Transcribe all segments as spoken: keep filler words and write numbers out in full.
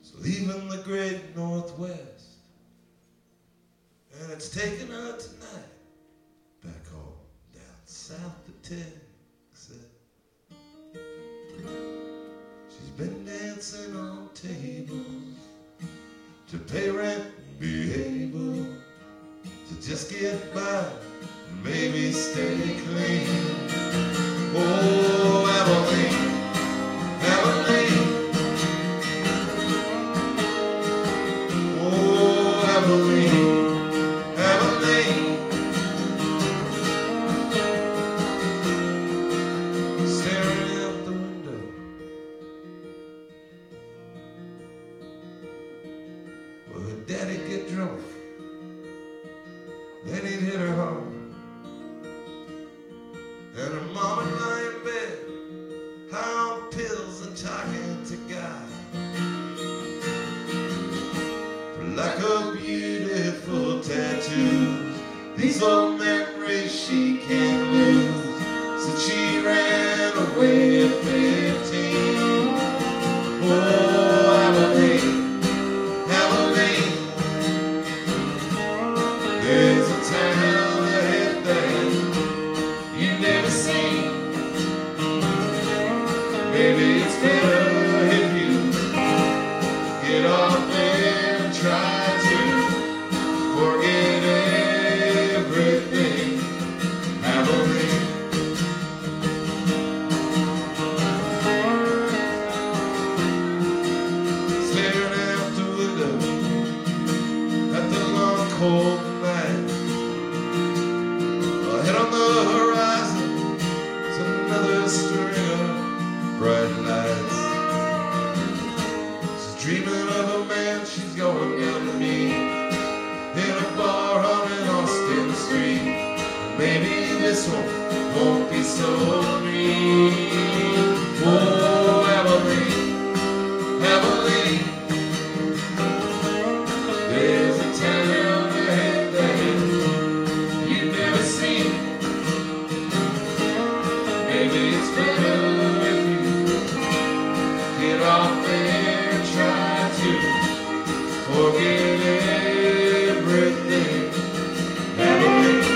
So leaving the great Northwest, and it's taking her tonight back home down south to Texas. She's been dancing on tables to pay rent and be able to just get by, maybe stay clean. Oh, Abilene, Abilene, oh, Abilene, Abilene. Staring out the window, well, her daddy'd get drunk, then he'd hit her hard, and her mama lie in bed, high on pills and talking to God. Like her beautiful tattoos, these old memories she can't lose. So she ran away at fifteen. Oh, Abilene, Abilene, there's a town ahead that you've never seen. Maybe it's better if you get off there and try to forget everything. Abilene, staring out the window at the long cold night. Ahead on the horizon is another string of bright lights. She's dreaming of a man she's going down to meet in a bar on an Austin street. Maybe this one won't be so green. Oh, Abilene, Abilene, there's a town ahead that you've never seen. Maybe it's better if you get off there and try to forget everything. Abilene,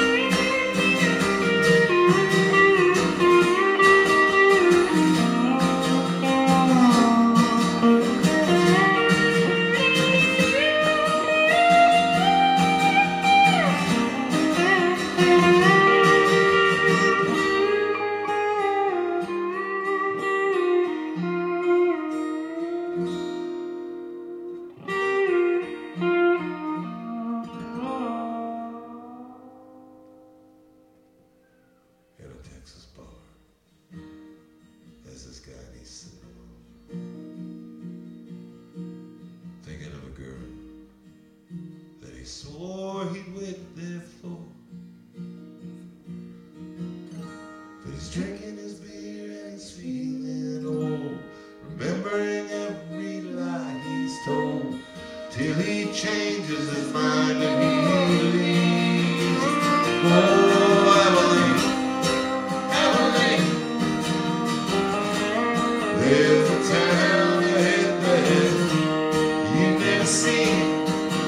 in a Texas bar, there's this guy and he's sitting alone, thinking of a girl that he swore he'd wait there for. But he's drinking his beer and he's feeling old, remembering every lie he's told, till he changes his mind and he leaves. Oh, Abilene, Abilene, there's a town ahead that you've never seen.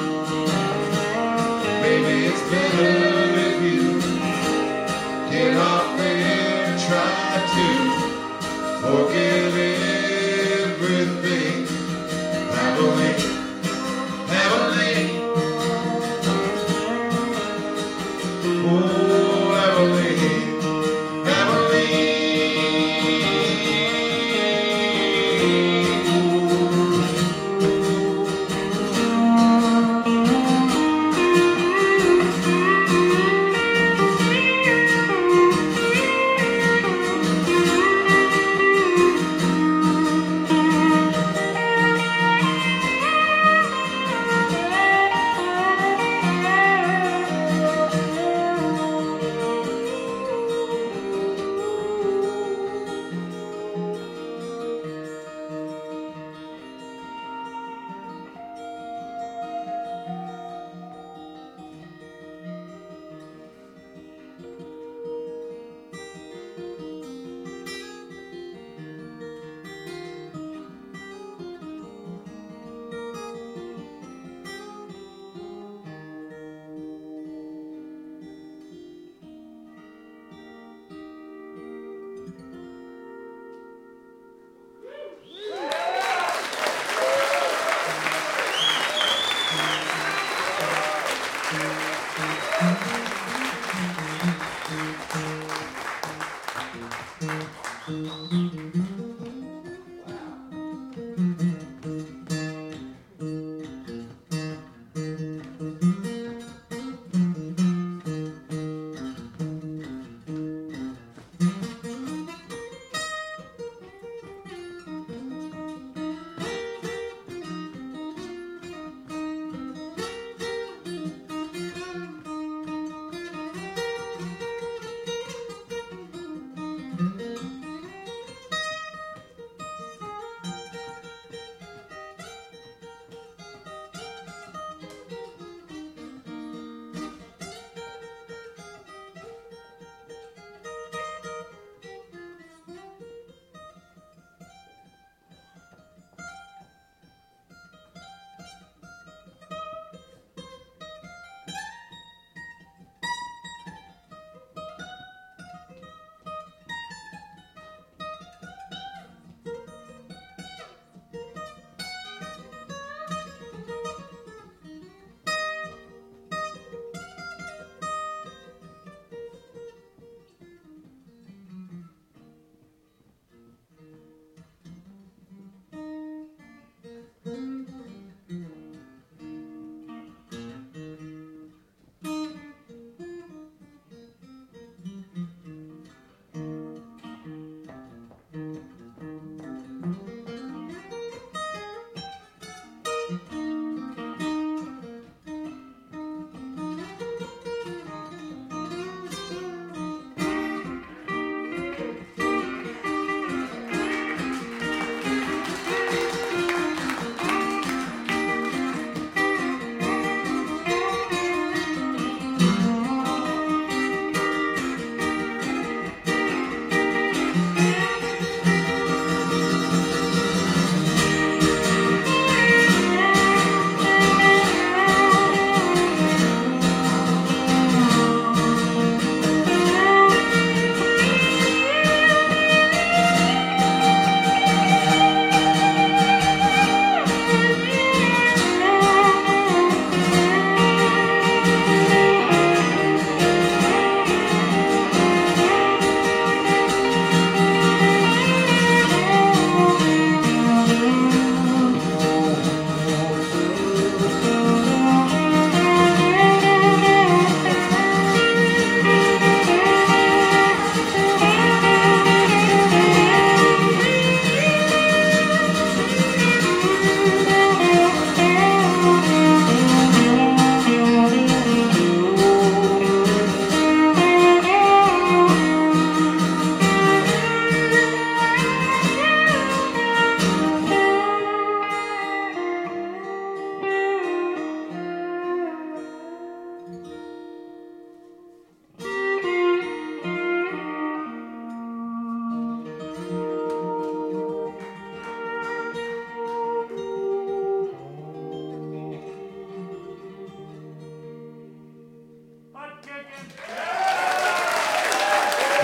Maybe it's better if you get off there and try to forget everything. Abilene, Abilene, oh.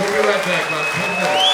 We'll be right back, about ten minutes.